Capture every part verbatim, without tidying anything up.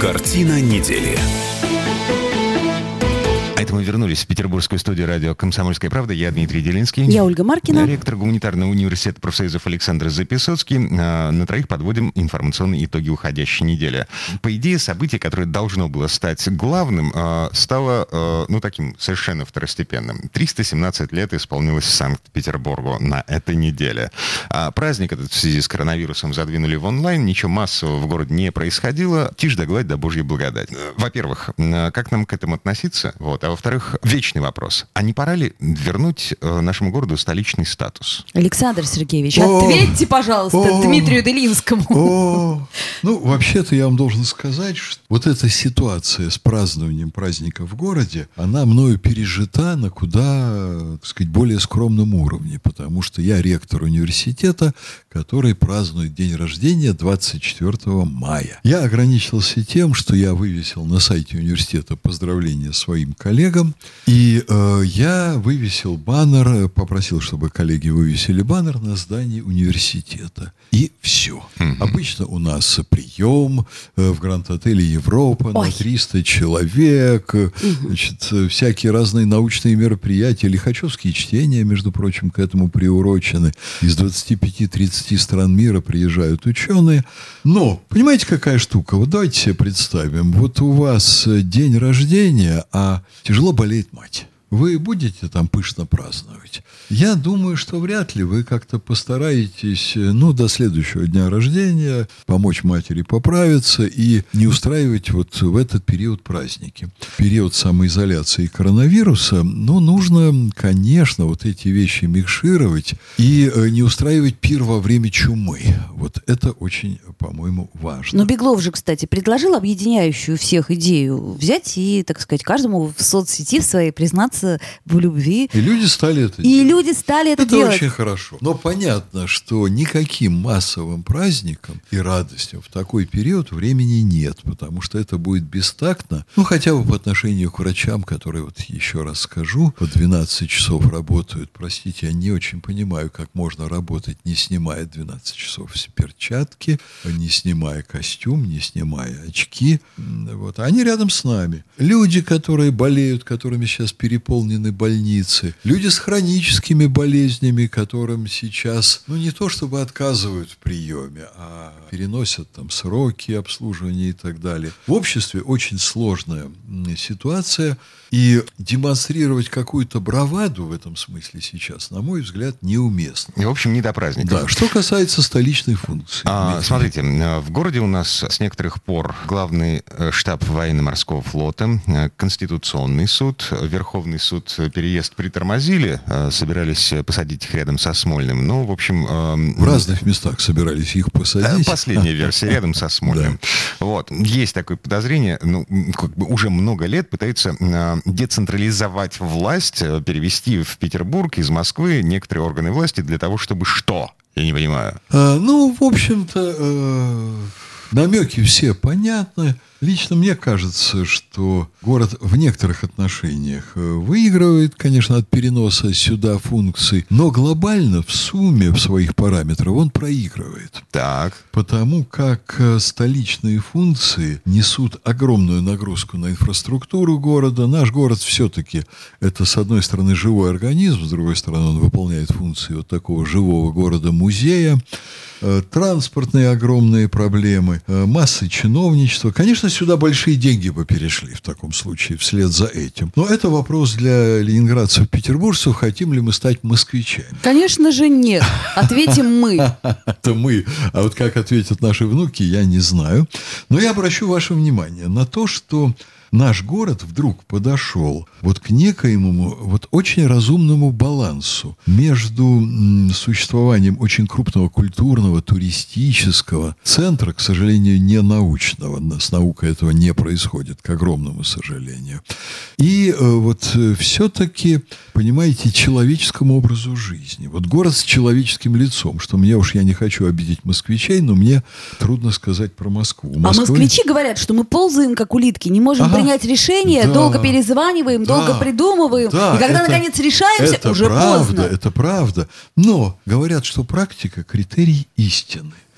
Картина недели. А это мы вернулись в петербургскую студию радио «Комсомольская правда». Я Дмитрий Делинский. Я Ольга Маркина. Ректор гуманитарного университета профсоюзов Александр Записоцкий. На троих подводим информационные итоги уходящей недели. По идее, событие, которое должно было стать главным, стало, ну, таким совершенно второстепенным. триста семнадцать лет исполнилось Санкт-Петербургу на этой неделе. Праздник этот в связи с коронавирусом задвинули в онлайн. Ничего массового в городе не происходило. Тишь да гладь да божья благодать. Во-первых, как нам к этому относиться? Вот. А во-вторых, вечный вопрос. А не пора ли вернуть э, нашему городу столичный статус? Александр Сергеевич, О, ответьте, пожалуйста, о, Дмитрию Делинскому. О, ну, вообще-то я вам должен сказать, что вот эта ситуация с празднованием праздника в городе, она мною пережита на куда, так сказать, более скромном уровне, потому что я ректор университета, который празднует день рождения двадцать четвёртого мая. Я ограничился тем, что я вывесил на сайте университета поздравления своим коллегам, и э, я вывесил баннер, попросил, чтобы коллеги вывесили баннер на здании университета. И все. Mm-hmm. Обычно у нас прием э, в Гранд-отеле «Европа» Ой. на триста человек, mm-hmm. значит, всякие разные научные мероприятия, лихачевские чтения, между прочим, к этому приурочены. Из двадцати пяти тридцати стран мира приезжают ученые. Но, понимаете, какая штука? Вот давайте себе представим. Вот у вас день рождения, а тяжело болеет мать. Вы будете там пышно праздновать? Я думаю, что вряд ли вы как-то постараетесь, ну, до следующего дня рождения помочь матери поправиться и не устраивать вот в этот период праздники. Период самоизоляции коронавируса, ну, нужно, конечно, вот эти вещи микшировать и не устраивать пир во время чумы. Вот это очень, по-моему, важно. Но Беглов же, кстати, предложил объединяющую всех идею взять и, так сказать, каждому в соцсети в своей признаться в любви. И люди стали это И делать. люди стали это, это делать. очень хорошо. Но понятно, что никаким массовым праздникам и радостям в такой период времени нет, потому что это будет бестактно. Ну, хотя бы по отношению к врачам, которые, вот еще раз скажу, по двенадцать часов работают. Простите, я не очень понимаю, как можно работать, не снимая двенадцать часов с перчатки, не снимая костюм, не снимая очки. Вот. А они рядом с нами. Люди, которые болеют, которыми сейчас переполнены больницы, люди с хроническими болезнями, которым сейчас, ну, не то чтобы отказывают в приеме, а переносят там сроки обслуживания и так далее. В обществе очень сложная ситуация, и демонстрировать какую-то браваду в этом смысле сейчас, на мой взгляд, неуместно. И, в общем, не до праздника. Да, что касается столичной функции. А, смотрите, в городе у нас с некоторых пор главный штаб военно-морского флота, Конституционный суд, Верховный суд переезд притормозили, собирались посадить их рядом со Смольным. Ну, в общем... В разных местах собирались их посадить. Последняя версия, рядом со Смольным. Вот. Есть такое подозрение, ну, как бы уже много лет пытаются децентрализовать власть, перевести в Петербург из Москвы некоторые органы власти для того, чтобы что? Я не понимаю. А, ну, в общем-то, э, намеки все понятны. Лично мне кажется, что город в некоторых отношениях выигрывает, конечно, от переноса сюда функций, но глобально в сумме в своих параметрах он проигрывает. Так. Потому как столичные функции несут огромную нагрузку на инфраструктуру города. Наш город все-таки это, с одной стороны, живой организм, с другой стороны, он выполняет функции вот такого живого города-музея. Транспортные огромные проблемы, массы чиновничества. Конечно, сюда большие деньги бы перешли в таком случае вслед за этим. Но это вопрос для ленинградцев, петербуржцев, хотим ли мы стать москвичами. Конечно же нет. Ответим мы. Это мы. А вот как ответят наши внуки, я не знаю. Но я обращу ваше внимание на то, что наш город вдруг подошел вот к некоему вот очень разумному балансу между м, существованием очень крупного культурного, туристического центра, к сожалению, не научного. С наукой этого не происходит, к огромному сожалению. И э, вот э, все-таки, понимаете, человеческому образу жизни. Вот город с человеческим лицом, что мне уж, я не хочу обидеть москвичей, но мне трудно сказать про Москву. Москвы... А москвичи говорят, что мы ползаем, как улитки, не можем ага. принять решение, да. долго перезваниваем, да. долго придумываем, да. и когда, это, наконец, решаемся, это уже правда, поздно. Это правда. Но говорят, что практика – критерий истины.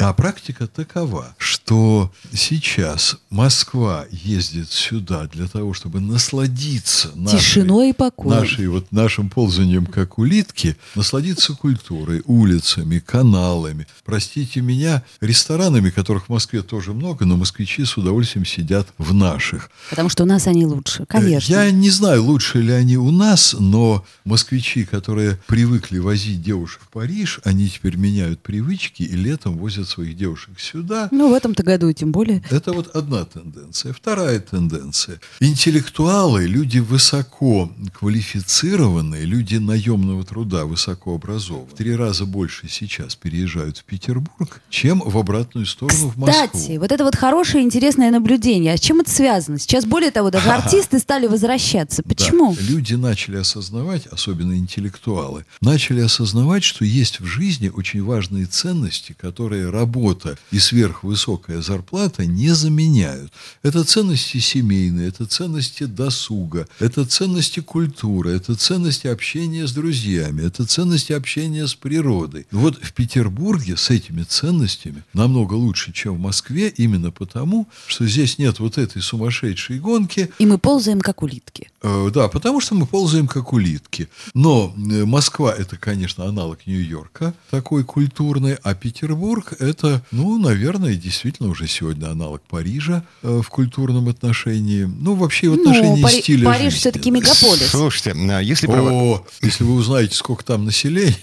А практика такова, что сейчас Москва ездит сюда для того, чтобы насладиться нашей, тишиной и покоем. Нашей, вот, нашим ползанием, как улитки, насладиться культурой, улицами, каналами. Простите меня, ресторанами, которых в Москве тоже много, но москвичи с удовольствием сидят в наших. Потому что у нас они лучше, конечно. Я не знаю, лучше ли они у нас, но москвичи, которые привыкли возить девушек в Париж, они теперь меняют привычки и летом возят своих девушек сюда. Ну, в этом-то году тем более. Это вот одна тенденция. Вторая тенденция. Интеллектуалы, люди высоко квалифицированные, люди наемного труда, высокообразованные, в три раза больше сейчас переезжают в Петербург, чем в обратную сторону в Москву. Кстати, вот это вот хорошее, интересное наблюдение. А с чем это связано? Сейчас, более того, даже артисты стали возвращаться. Почему? Да. Люди начали осознавать, особенно интеллектуалы, начали осознавать, что есть в жизни очень важные ценности, которые работа и сверхвысокая зарплата не заменяют. Это ценности семейные, это ценности досуга, это ценности культуры, это ценности общения с друзьями, это ценности общения с природой. Вот в Петербурге с этими ценностями намного лучше, чем в Москве, именно потому, что здесь нет вот этой сумасшедшей гонки. И мы ползаем, как улитки. Э, да, потому что мы ползаем, как улитки. Но э, Москва — это, конечно, аналог Нью-Йорка, такой культурный, а Петербург — это, ну, наверное, действительно уже сегодня аналог Парижа э, в культурном отношении. Ну, вообще в отношении ну, Пари- стиля Париж жизни. все-таки мегаполис. Слушайте, если... О, если вы узнаете, сколько там населения,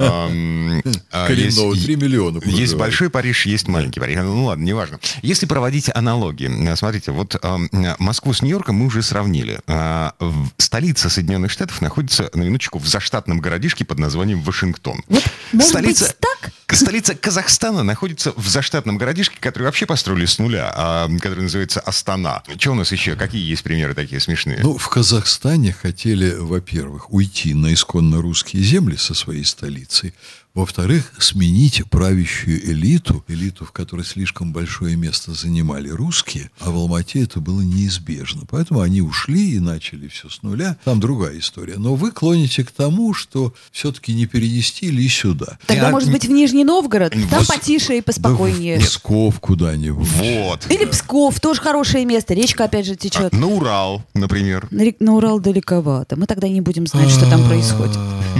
коренного, три миллиона. Есть большой Париж, есть маленький Париж. Ну ладно, неважно. Если проводить аналогии, смотрите, вот Москву с Нью-Йорком мы уже сравнили. Столица Соединенных Штатов находится, на минуточку, в заштатном городишке под названием Вашингтон. Вот, может столица, быть, так? Столица Казахстана находится в заштатном городишке, который вообще построили с нуля, а, который называется Астана. Что у нас еще? Какие есть примеры такие смешные? Ну, в Казахстане хотели, во-первых, уйти на исконно русские земли со своей столицей. Во-вторых, сменить правящую элиту, элиту, в которой слишком большое место занимали русские, а в Алмате это было неизбежно. Поэтому они ушли и начали все с нуля. Там другая история. Но вы клоните к тому, что все-таки не перенести ли сюда. Тогда, Я... может быть, в Нижний Новгород? Там Вот. потише и поспокойнее. Да в Псков куда-нибудь. Вот. Или Псков, тоже хорошее место. Речка, опять же, течет. А, на Урал, например. На, рек- на Урал далековато. Мы тогда не будем знать, что там происходит.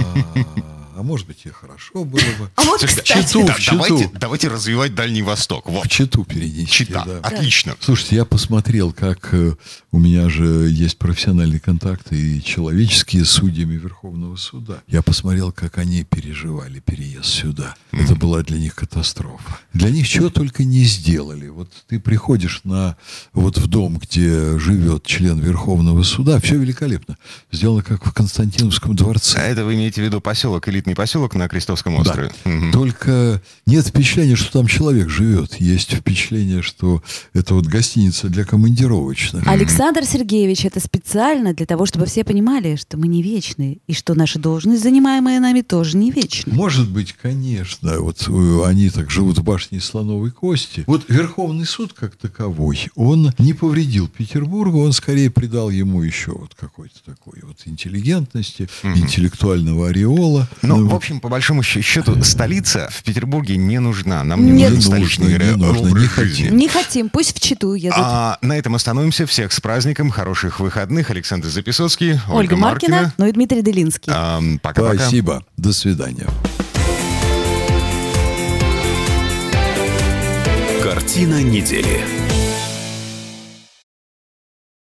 А может быть, и хорошо было бы. А вот, Слушайте, кстати, Читу, да, в Читу. давайте, давайте развивать Дальний Восток. Вот. В Читу перенести. Чита. Да. Отлично. Слушайте, я посмотрел, как э, у меня же есть профессиональные контакты и человеческие с судьями Верховного суда. Я посмотрел, как они переживали переезд сюда. Mm-hmm. Это была для них катастрофа. Для них чего только не сделали. Вот ты приходишь на, вот в дом, где живет член Верховного суда, все великолепно. Сделано как в Константиновском дворце. А это вы имеете в виду поселок, элитный поселок на Крестовском острове? Да. Угу. Только нет впечатления, что там человек живет. Есть впечатление, что это вот гостиница для командировочных. Александр Сергеевич, это специально для того, чтобы все понимали, что мы не вечные, и что наша должность, занимаемая нами, тоже не вечная. Может быть, конечно. Вот э, они так живут в башне из слоновой кости. Вот Верховный суд как таковой, он не повредил Петербургу, он скорее придал ему еще вот какой-то такой вот интеллигентности, mm-hmm. интеллектуального ореола. Ну, ну, в общем, по большому счету, столица в Петербурге не нужна. Нам не Нет. нужен Не столичный нужно, не нужно, образ не жизни. хотим. Не хотим, пусть в Читу едут. А на этом остановимся. Всех с праздником, хороших выходных. Александр Записоцкий, Ольга, Ольга Маркина, Маркина. ну и Дмитрий Делинский. А, пока-пока. Спасибо. До свидания. Картина недели.